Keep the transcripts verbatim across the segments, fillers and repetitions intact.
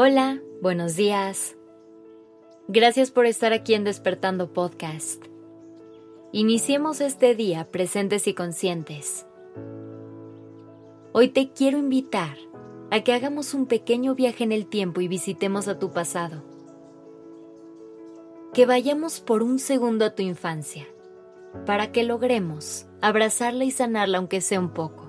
Hola, buenos días. Gracias por estar aquí en Despertando Podcast. Iniciemos este día presentes y conscientes. Hoy te quiero invitar a que hagamos un pequeño viaje en el tiempo y visitemos a tu pasado. Que vayamos por un segundo a tu infancia, para que logremos abrazarla y sanarla aunque sea un poco.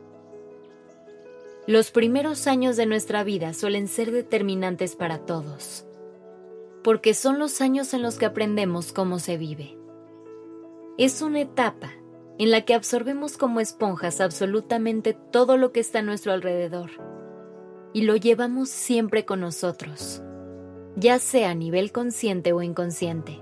Los primeros años de nuestra vida suelen ser determinantes para todos, porque son los años en los que aprendemos cómo se vive. Es una etapa en la que absorbemos como esponjas absolutamente todo lo que está a nuestro alrededor y lo llevamos siempre con nosotros, ya sea a nivel consciente o inconsciente.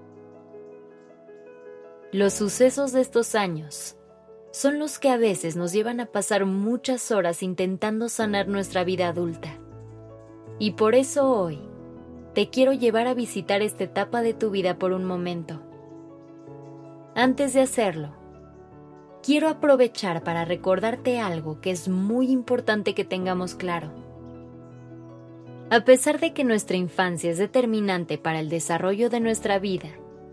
Los sucesos de estos años son los que a veces nos llevan a pasar muchas horas intentando sanar nuestra vida adulta. Y por eso hoy te quiero llevar a visitar esta etapa de tu vida por un momento. Antes de hacerlo, quiero aprovechar para recordarte algo que es muy importante que tengamos claro. A pesar de que nuestra infancia es determinante para el desarrollo de nuestra vida,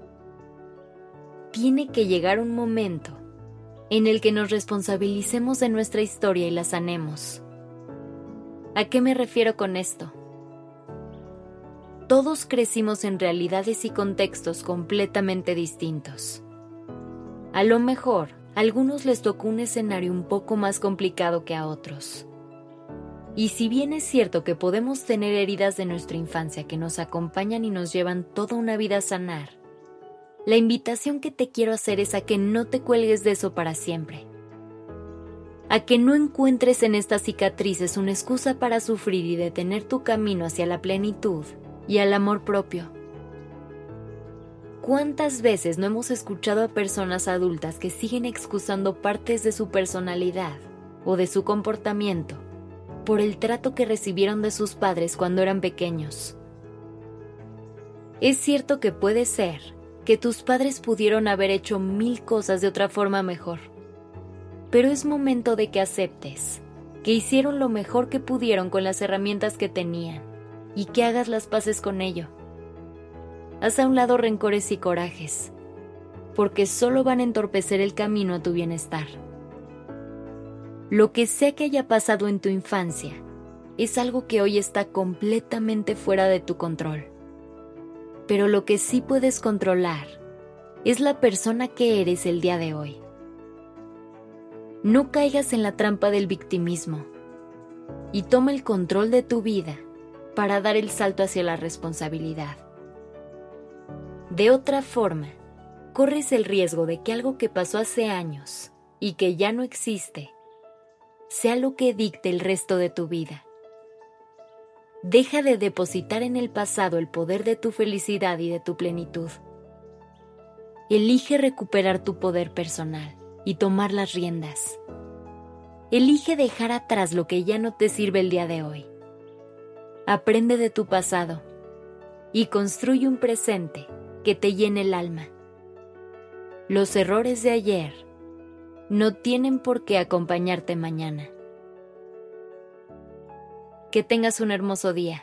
tiene que llegar un momento en el que nos responsabilicemos de nuestra historia y la sanemos. ¿A qué me refiero con esto? Todos crecimos en realidades y contextos completamente distintos. A lo mejor, a algunos les tocó un escenario un poco más complicado que a otros. Y si bien es cierto que podemos tener heridas de nuestra infancia que nos acompañan y nos llevan toda una vida a sanar, la invitación que te quiero hacer es a que no te cuelgues de eso para siempre. A que no encuentres en estas cicatrices una excusa para sufrir y detener tu camino hacia la plenitud y al amor propio. ¿Cuántas veces no hemos escuchado a personas adultas que siguen excusando partes de su personalidad o de su comportamiento por el trato que recibieron de sus padres cuando eran pequeños? Es cierto que puede ser que tus padres pudieron haber hecho mil cosas de otra forma mejor, pero es momento de que aceptes que hicieron lo mejor que pudieron con las herramientas que tenían y que hagas las paces con ello. Haz a un lado rencores y corajes, porque solo van a entorpecer el camino a tu bienestar. Lo que sea que haya pasado en tu infancia es algo que hoy está completamente fuera de tu control. Pero lo que sí puedes controlar es la persona que eres el día de hoy. No caigas en la trampa del victimismo y toma el control de tu vida para dar el salto hacia la responsabilidad. De otra forma, corres el riesgo de que algo que pasó hace años y que ya no existe sea lo que dicte el resto de tu vida. Deja de depositar en el pasado el poder de tu felicidad y de tu plenitud. Elige recuperar tu poder personal y tomar las riendas. Elige dejar atrás lo que ya no te sirve el día de hoy. Aprende de tu pasado y construye un presente que te llene el alma. Los errores de ayer no tienen por qué acompañarte mañana. Que tengas un hermoso día.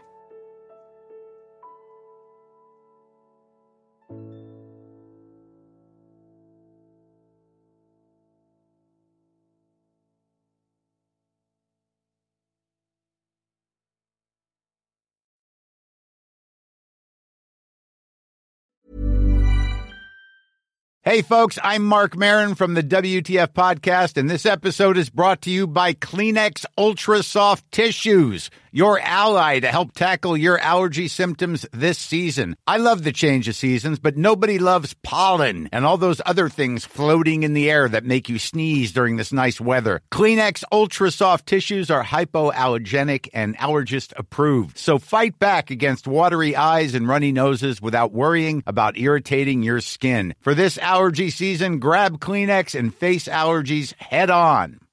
Hey, folks, I'm Mark Maron from the W T F Podcast, and this episode is brought to you by Kleenex Ultra Soft Tissues, your ally to help tackle your allergy symptoms this season. I love the change of seasons, but nobody loves pollen and all those other things floating in the air that make you sneeze during this nice weather. Kleenex Ultra Soft Tissues are hypoallergenic and allergist approved, so fight back against watery eyes and runny noses without worrying about irritating your skin. For this allergy season, grab Kleenex and face allergies head on.